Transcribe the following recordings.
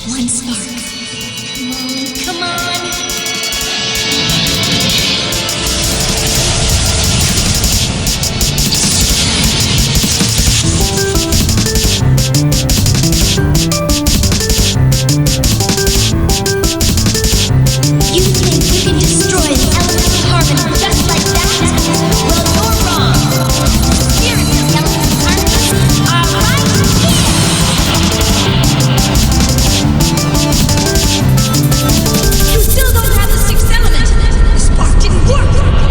One spark. Come on. You think you can destroy the element of carbon just like that? Well, you're wrong. Here's the element of carbon are right here. You still don't have the sixth element. The spark didn't work.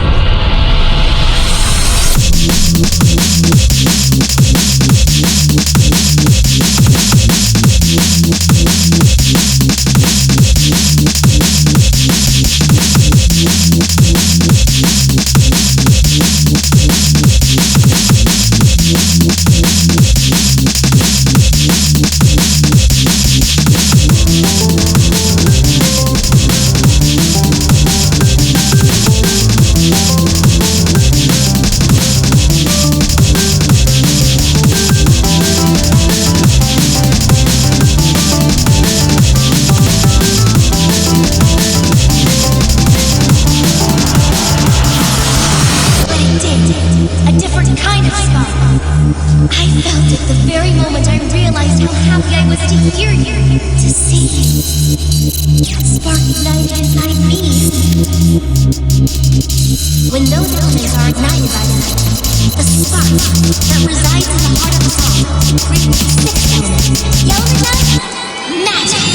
A different kind of spark. I felt it the very moment I realized how happy I was to hear you, to see you. That spark ignited inside me. When those elements are ignited by the light, the spark that resides in the heart of the song creates the sixth element. The element of magic.